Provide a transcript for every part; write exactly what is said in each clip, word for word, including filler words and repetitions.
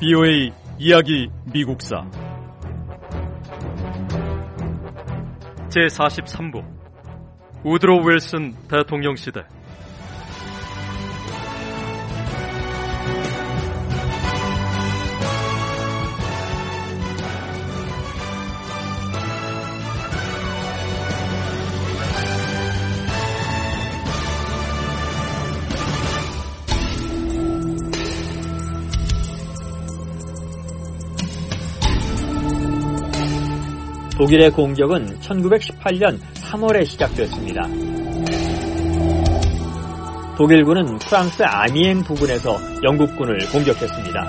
비오에이 이야기 미국사 제사십삼 부 우드로 윌슨 대통령 시대. 독일의 공격은 천구백십팔 년 삼월에 시작됐습니다. 독일군은 프랑스 아미엥 부근에서 영국군을 공격했습니다.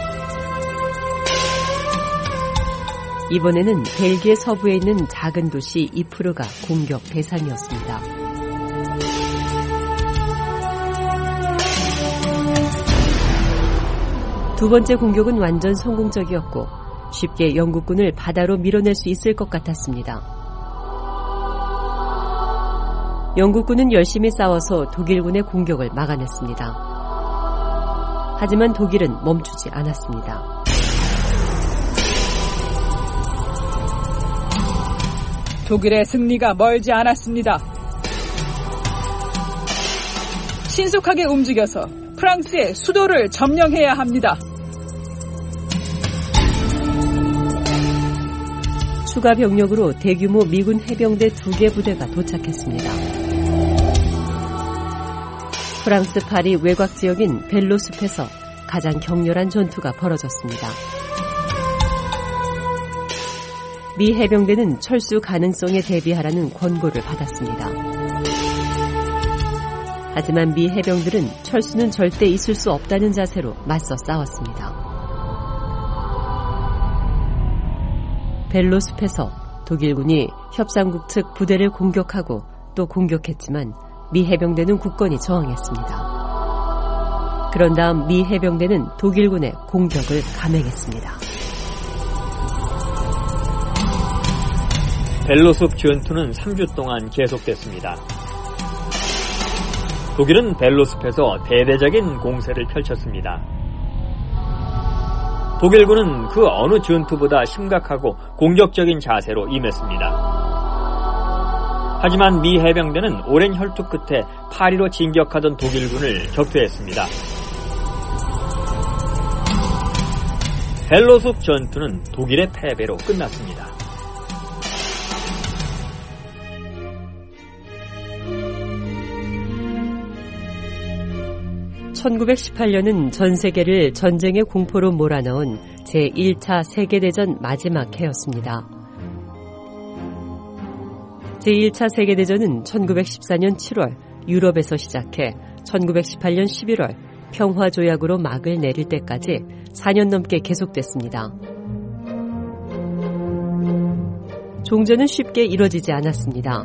이번에는 벨기에 서부에 있는 작은 도시 이프르가 공격 대상이었습니다. 두 번째 공격은 완전 성공적이었고 쉽게 영국군을 바다로 밀어낼 수 있을 것 같았습니다. 영국군은 열심히 싸워서 독일군의 공격을 막아냈습니다. 하지만 독일은 멈추지 않았습니다. 독일의 승리가 멀지 않았습니다. 신속하게 움직여서 프랑스의 수도를 점령해야 합니다. 추가 병력으로 대규모 미군 해병대 두 개 부대가 도착했습니다. 프랑스 파리 외곽 지역인 벨로숲에서 가장 격렬한 전투가 벌어졌습니다. 미 해병대는 철수 가능성에 대비하라는 권고를 받았습니다. 하지만 미 해병들은 철수는 절대 있을 수 없다는 자세로 맞서 싸웠습니다. 벨로숲에서 독일군이 협상국 측 부대를 공격하고 또 공격했지만 미 해병대는 굳건히 저항했습니다. 그런 다음 미 해병대는 독일군의 공격을 감행했습니다. 벨로숲 전투는 삼 주 동안 계속됐습니다. 독일은 벨로숲에서 대대적인 공세를 펼쳤습니다. 독일군은 그 어느 전투보다 심각하고 공격적인 자세로 임했습니다. 하지만 미 해병대는 오랜 혈투 끝에 파리로 진격하던 독일군을 격퇴했습니다. 벨로숲 전투는 독일의 패배로 끝났습니다. 천구백십팔 년은 전 세계를 전쟁의 공포로 몰아넣은 제일 차 세계대전 마지막 해였습니다. 제일 차 세계대전은 천구백십사 년 칠월 유럽에서 시작해 천구백십팔 년 십일월 평화조약으로 막을 내릴 때까지 사 년 넘게 계속됐습니다. 종전은 쉽게 이뤄지지 않았습니다.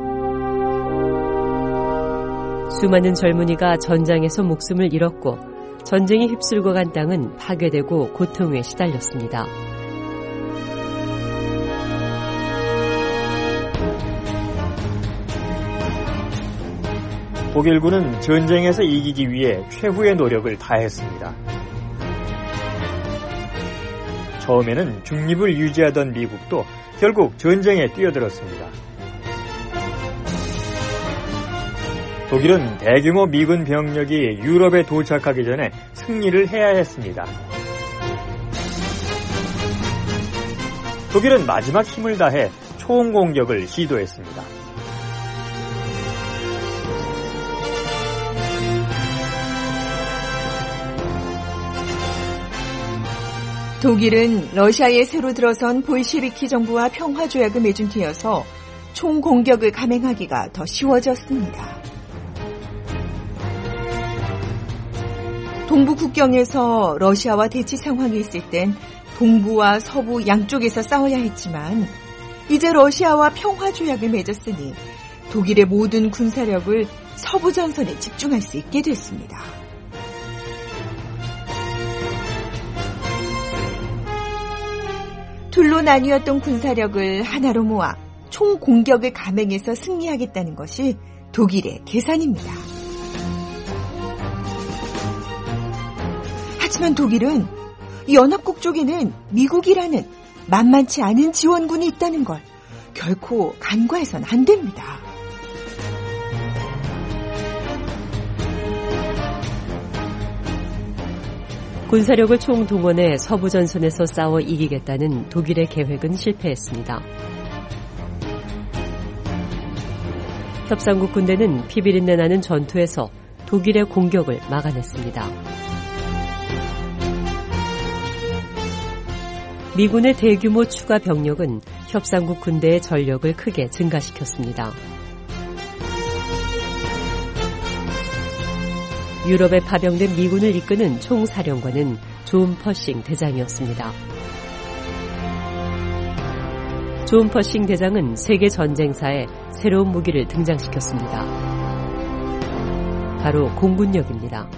수많은 젊은이가 전장에서 목숨을 잃었고 전쟁이 휩쓸고 간 땅은 파괴되고 고통에 시달렸습니다. 독일군은 전쟁에서 이기기 위해 최후의 노력을 다했습니다. 처음에는 중립을 유지하던 미국도 결국 전쟁에 뛰어들었습니다. 독일은 대규모 미군 병력이 유럽에 도착하기 전에 승리를 해야 했습니다. 독일은 마지막 힘을 다해 총공격을 시도했습니다. 독일은 러시아에 새로 들어선 볼셰비키 정부와 평화조약을 맺은 뒤여서 총공격을 감행하기가 더 쉬워졌습니다. 동부 국경에서 러시아와 대치 상황이 있을 땐 동부와 서부 양쪽에서 싸워야 했지만 이제 러시아와 평화조약을 맺었으니 독일의 모든 군사력을 서부 전선에 집중할 수 있게 됐습니다. 둘로 나뉘었던 군사력을 하나로 모아 총공격을 감행해서 승리하겠다는 것이 독일의 계산입니다. 하지만 독일은 이 연합국 쪽에는 미국이라는 만만치 않은 지원군이 있다는 걸 결코 간과해선 안 됩니다. 군사력을 총동원해 서부 전선에서 싸워 이기겠다는 독일의 계획은 실패했습니다. 협상국 군대는 피비린내 나는 전투에서 독일의 공격을 막아냈습니다. 미군의 대규모 추가 병력은 협상국 군대의 전력을 크게 증가시켰습니다. 유럽에 파병된 미군을 이끄는 총사령관은 존 퍼싱 대장이었습니다. 존 퍼싱 대장은 세계 전쟁사에 새로운 무기를 등장시켰습니다. 바로 공군력입니다.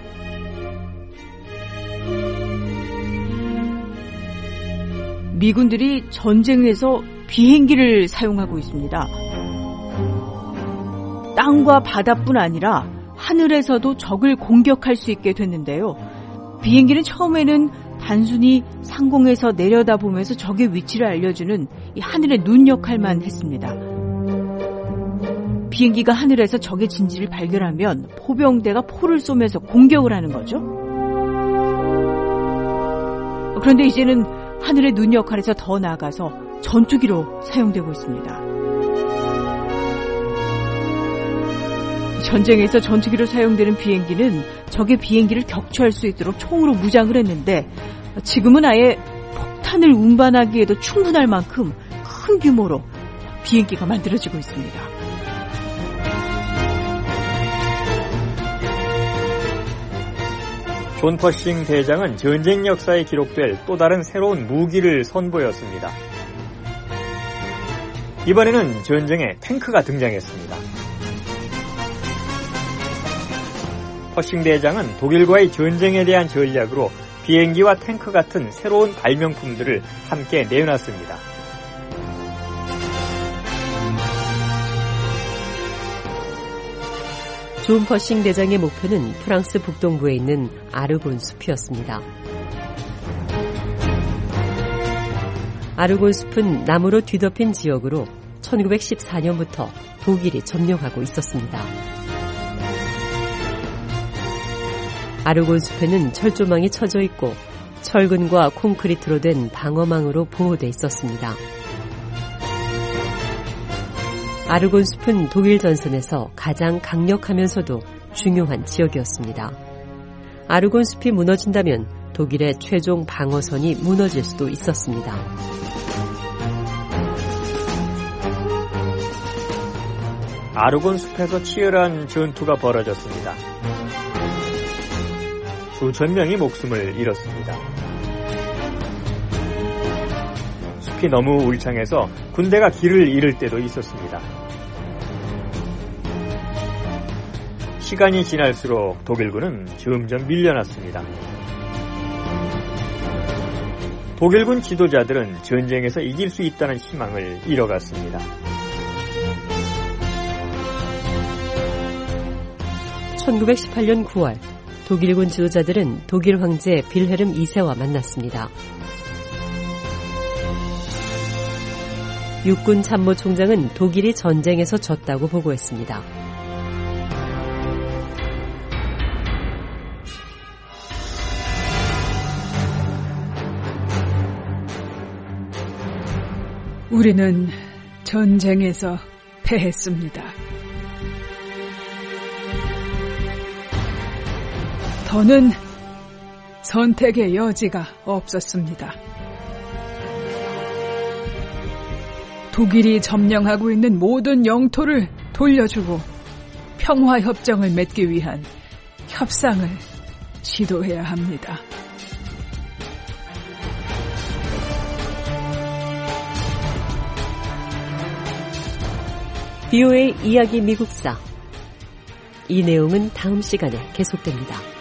미군들이 전쟁에서 비행기를 사용하고 있습니다. 땅과 바다뿐 아니라 하늘에서도 적을 공격할 수 있게 됐는데요. 비행기는 처음에는 단순히 상공에서 내려다보면서 적의 위치를 알려주는 이 하늘의 눈 역할만 했습니다. 비행기가 하늘에서 적의 진지를 발견하면 포병대가 포를 쏘면서 공격을 하는 거죠. 그런데 이제는 하늘의 눈 역할에서 더 나아가서 전투기로 사용되고 있습니다. 전쟁에서 전투기로 사용되는 비행기는 적의 비행기를 격추할 수 있도록 총으로 무장을 했는데 지금은 아예 폭탄을 운반하기에도 충분할 만큼 큰 규모로 비행기가 만들어지고 있습니다. 존 퍼싱 대장은 전쟁 역사에 기록될 또 다른 새로운 무기를 선보였습니다. 이번에는 전쟁에 탱크가 등장했습니다. 퍼싱 대장은 독일과의 전쟁에 대한 전략으로 비행기와 탱크 같은 새로운 발명품들을 함께 내놨습니다. 존 퍼싱 대장의 목표는 프랑스 북동부에 있는 아르곤 숲이었습니다. 아르곤 숲은 나무로 뒤덮인 지역으로 천구백십사 년부터 독일이 점령하고 있었습니다. 아르곤 숲에는 철조망이 쳐져 있고 철근과 콘크리트로 된 방어망으로 보호돼 있었습니다. 아르곤 숲은 독일 전선에서 가장 강력하면서도 중요한 지역이었습니다. 아르곤 숲이 무너진다면 독일의 최종 방어선이 무너질 수도 있었습니다. 아르곤 숲에서 치열한 전투가 벌어졌습니다. 수천 명이 목숨을 잃었습니다. 숲이 너무 울창해서 군대가 길을 잃을 때도 있었습니다. 시간이 지날수록 독일군은 점점 밀려났습니다. 독일군 지도자들은 전쟁에서 이길 수 있다는 희망을 잃어갔습니다. 천구백십팔 년 구월 독일군 지도자들은 독일 황제 빌헤름 이 세와 만났습니다. 육군 참모총장은 독일이 전쟁에서 졌다고 보고했습니다. 우리는 전쟁에서 패했습니다. 더는 선택의 여지가 없었습니다. 독일이 점령하고 있는 모든 영토를 돌려주고 평화협정을 맺기 위한 협상을 시도해야 합니다. 비오에이 이야기 미국사. 이 내용은 다음 시간에 계속됩니다.